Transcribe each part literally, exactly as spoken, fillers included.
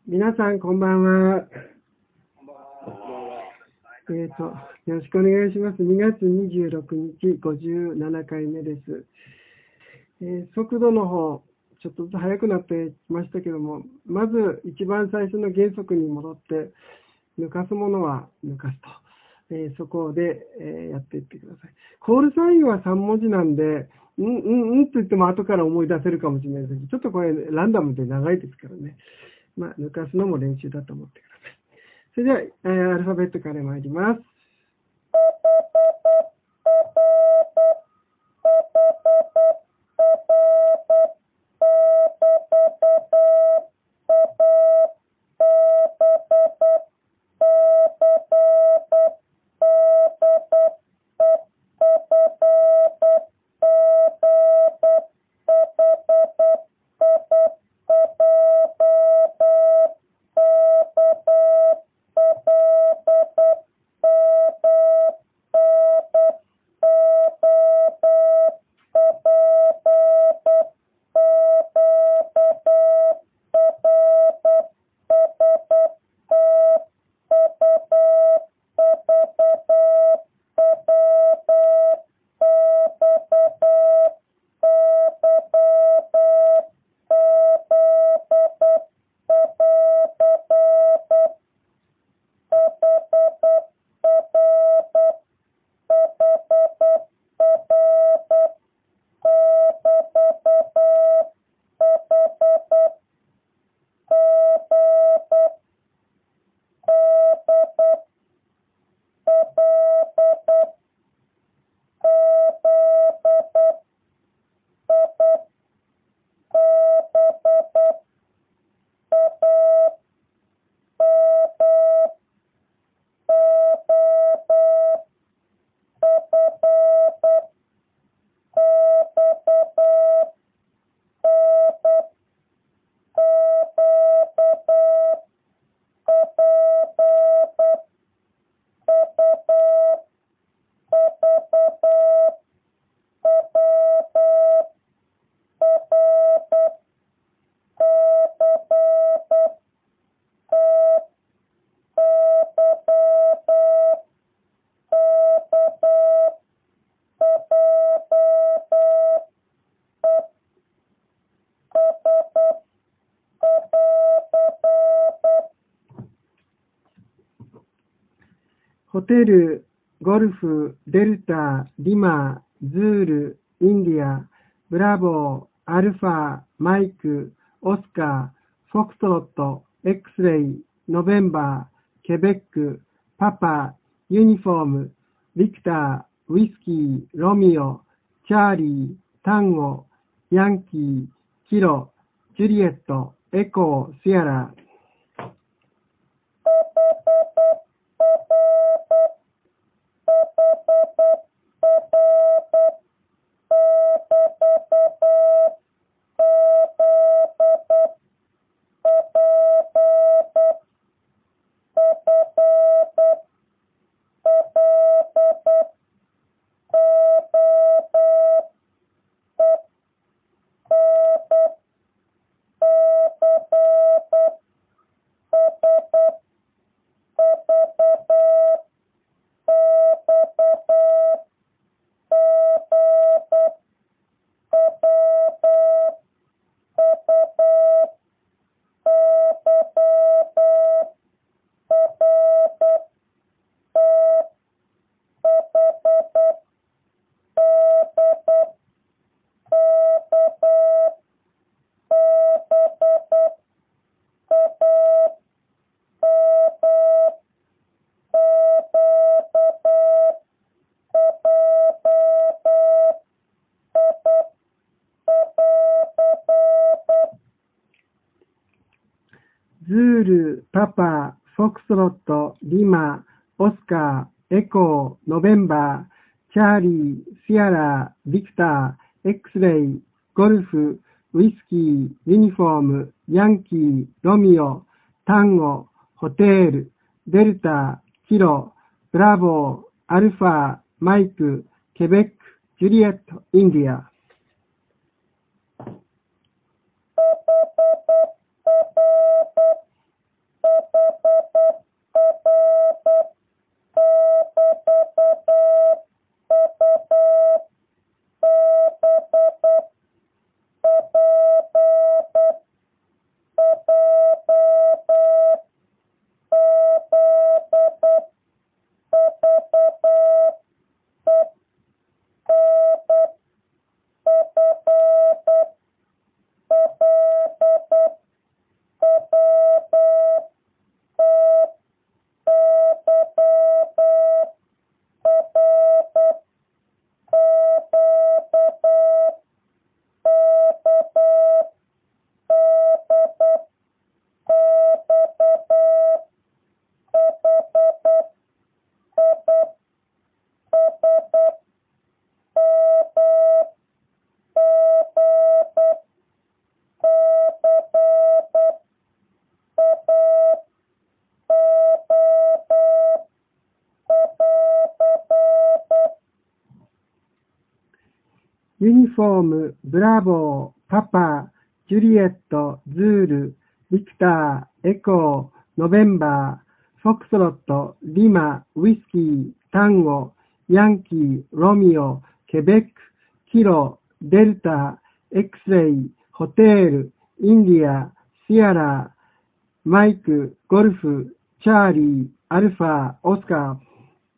皆さんこんばんは。えーと、よろしくお願いします。にがつにじゅうろくにち、ごじゅうななかいめです。えー速度の方、ちょっとずつ速くなってきましたけども、まず一番最初の原則に戻って、抜かすものは抜かすと。えーそこで、えーやっていってください。コールサインはさんもじなんで、うんうんうんと言っても後から思い出せるかもしれないですけど、ちょっとこれランダムで長いですからね。まあ、抜かすのも練習だと思ってください。それでは、えーアルファベットから参ります。ホテル、ゴルフ、デルタ、リマ、ズール、インディア、ブラボー、アルファ、マイク、オスカー、フォクトロット、エクスレイ、ノベンバー、ケベック、パパ、ユニフォーム、ビクター、ウィスキー、ロミオ、チャーリー、タンゴ、ヤンキー、キロ、ジュリエット、エコー、シアラ。ズール、パパ、フォクストロット、リマ、オスカー、エコー、ノベンバー、チャーリー、シアラ、ビクター、エクスレイ、ゴルフ、ウイスキー、ユニフォーム、ヤンキー、ロミオ、タンゴ、ホテール、デルタ、キロ、ブラボー、アルファ、マイク、ケベック、ジュリエット、インディア。 フォーム、ブラボー、パパ、ジュリエット、ズール、ビクター、エコー、ノベンバー、フォックスロット、リマ、ウィスキー、タンゴ、ヤンキー、ロミオ、ケベック、キロ、デルタ、エクスレイ、ホテール、インディア、シアラ、マイク、ゴルフ、チャーリー、アルファ、オスカー。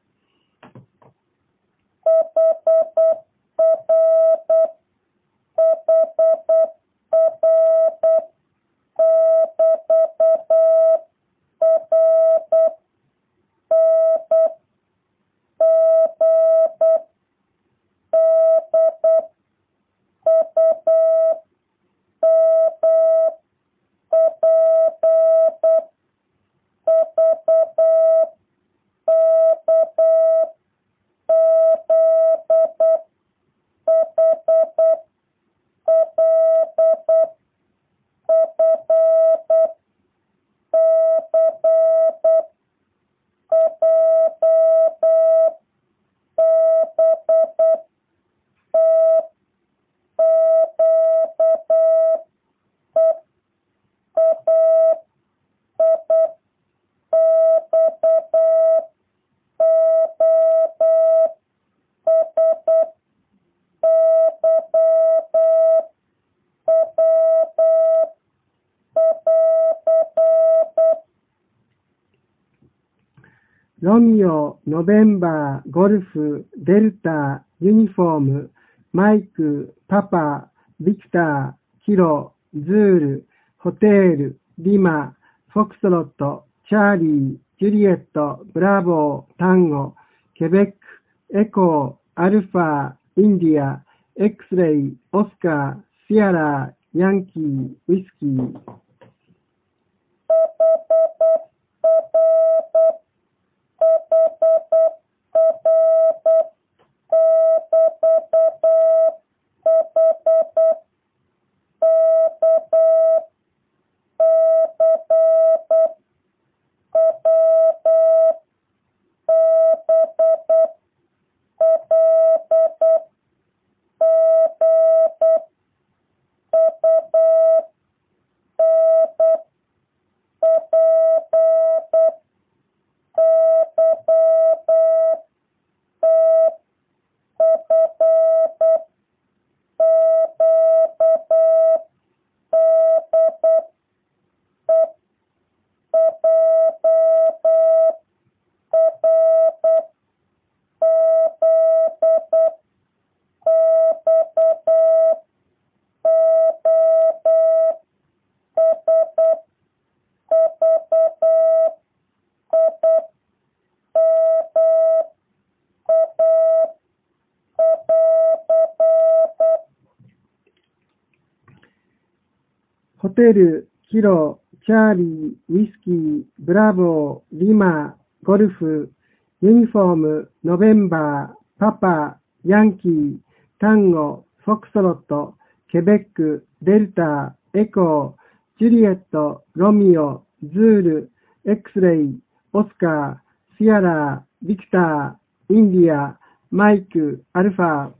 ロミオ、ノベンバー、ゴルフ、デルタ、ユニフォーム、マイク、パパ、ビクター、キロ、ズール、ホテール、リマ、フォックスロット、チャーリー、ジュリエット、ブラボー、タンゴ、ケベック、エコー、アルファ、インディア、エクスレイ、オスカー、シアラ、ヤンキー、ウィスキー。ホテル、キロ、チャーリー、ウィスキー、ブラボー、リマ、ゴルフ、ユニフォーム、ノベンバー、パパ、ヤンキー、タンゴ、フォックスロット、ケベック、デルタ、エコー、ジュリエット、ロミオ、ズール、エクスレイ、オスカー、シアラ、ビクター、インディア、マイク、アルファ。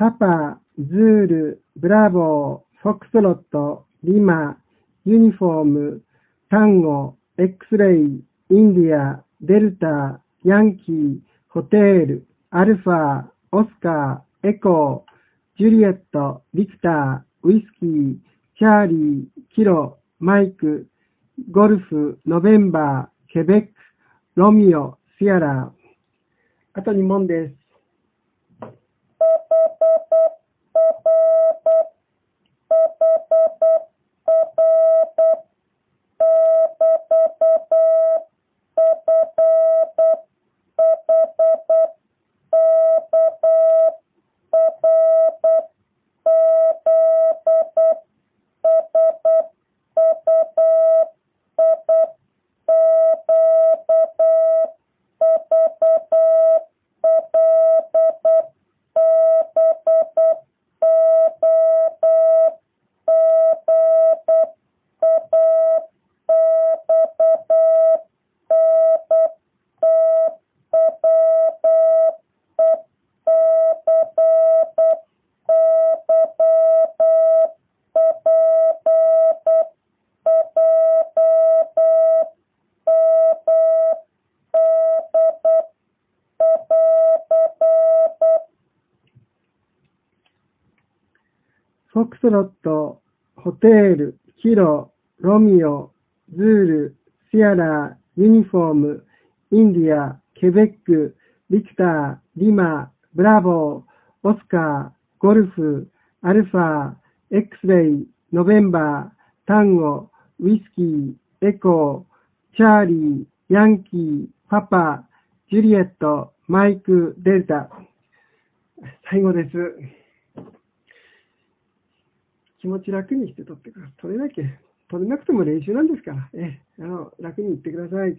パパ、ズール、ブラボー、フォックスロット、リマ、ユニフォーム、タンゴ、X レイ、インディア、デルタ、ヤンキー、ホテール、アルファ、オスカー、エコー、ジュリエット、ビクター、ウイスキー、チャーリー、キロ、マイク、ゴルフ、ノベンバー、ケベック、ロミオ、シアラー。あとに問です。フォックスロット、ホテール、キロ、ロミオ、ズール、シアラー、ユニフォーム、インディア、ケベック、ビクター、リマ、ブラボー、オスカー、ゴルフ、アルファ、X レイ、ノベンバー、タンゴ、ウイスキー、エコー、チャーリー、ヤンキー、パパ、ジュリエット、マイク、デルタ。最後です。気持ち楽にして取ってください。取れなきゃ、取れなくても練習なんですから、えあの楽に言ってください。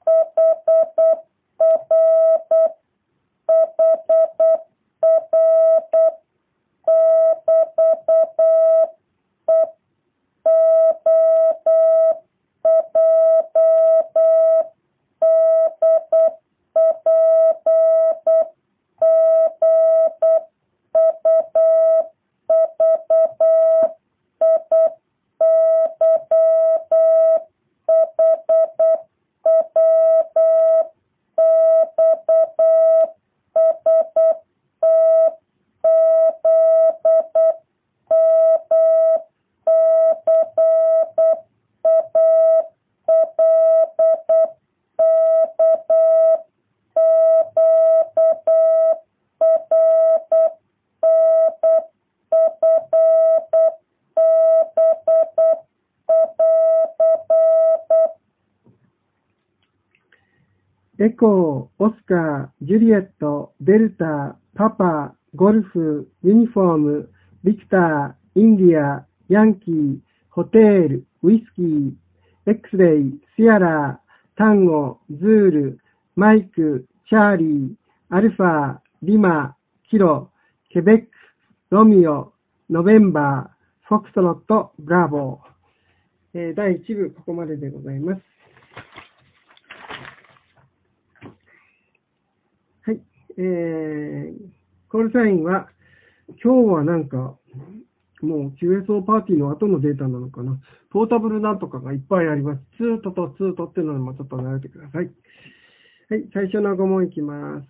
エコー、オスカー、ジュリエット、デルタ、パパ、ゴルフ、ユニフォーム、ビクター、インディア、ヤンキー、ホテール、ウイスキー、X レイ、シアラー、タンゴ、ズール、マイク、チャーリー、アルファ、リマ、キロ、ケベック、ロミオ、ノベンバー、フォックストロット、ブラボー。えー、だいいち部、ここまででございます。はい。えー、コールサインは、今日はなんか、もう キューエスオー パーティーの後のデータなのかな。ポータブルなんとかがいっぱいあります。ツートとツートっていうのもちょっと慣れてください。はい、最初のご問いきます。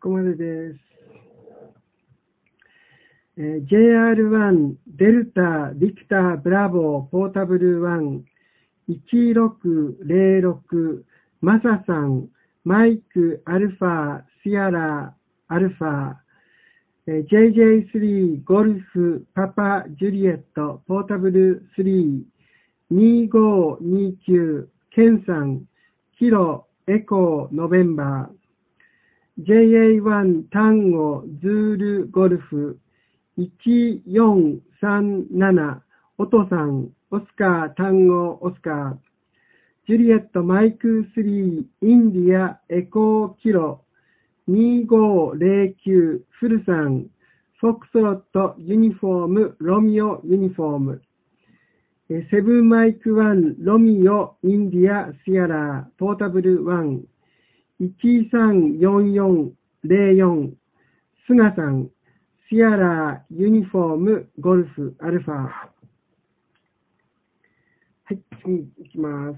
こまでです。えー、ジェイアールワン、デルタ、ビクター、ブラボー、ポータブルワン、いちろくゼロろく、マサさん、マイク、アルファ、シアラ、アルファ、えー、ジェイジェイスリー、ゴルフ、パパ、ジュリエット、ポータブルスリー、にごにきゅう、ケンさん、キロ、エコー、ノベンバー、ジェイエーワン、タンゴ、ズール、ゴルフ、いちよんさんなな、オトさん、オスカー、タンゴ、オスカー、ジュリエット、マイクスリー、インディア、エコー、キロ、にごゼロきゅう、フルさん、フォックスロット、ユニフォーム、ロミオ、ユニフォーム、セブンマイクワン、ロミオ、インディア、シアラー、ポータブルワン、いちさんよんよんゼロよん、スガさん、シアラー、ユニフォーム、ゴルフ、アルファ。はい、次いきます。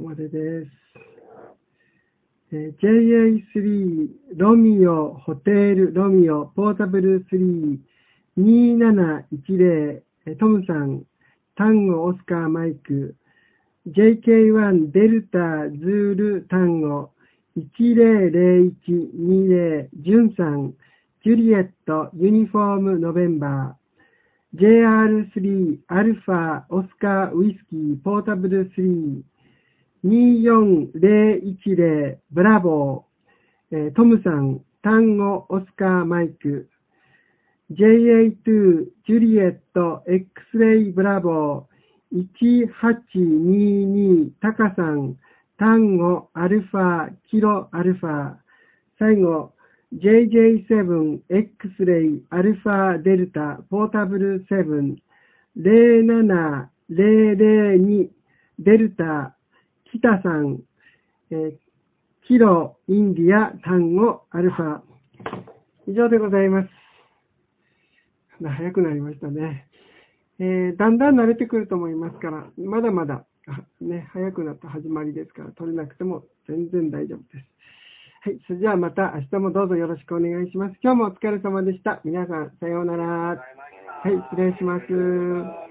までです。えー、ジェイエースリー、ロミオ、ホテル、ロミオ、ポータブルスリー、にーなないちゼロ、トムさん、タンゴ、オスカー、マイク、ジェイケーワン、デルタ、ズール、タンゴ、いちゼロゼロいちにゼロ、ジュンさん、ジュリエット、ユニフォーム、ノベンバー、ジェイアールスリー、アルファ、オスカー、ウイスキー、ポータブルスリー、にーよんゼロいちゼロ、ブラボー、えー、トムさん、タンゴ、オスカー、マイク、ジェイエーツー、ジュリエット、エックスレイ、ブラボー、いちはちにに、タカさん、タンゴ、アルファ、キロ、アルファ、最後、ジェイジェイセブン、エックスレイ、アルファ、デルタ、ポータブルセブン、ゼロななゼロゼロに、デルタ、北さん、えー、キロ、インディア、タンゴ、アルファ。以上でございます。早くなりましたね。えー、だんだん慣れてくると思いますから、まだまだ、ね、早くなった始まりですから、取れなくても全然大丈夫です。はい、それじゃあまた明日もどうぞよろしくお願いします。今日もお疲れ様でした。皆さん、さようなら。はい、失礼します。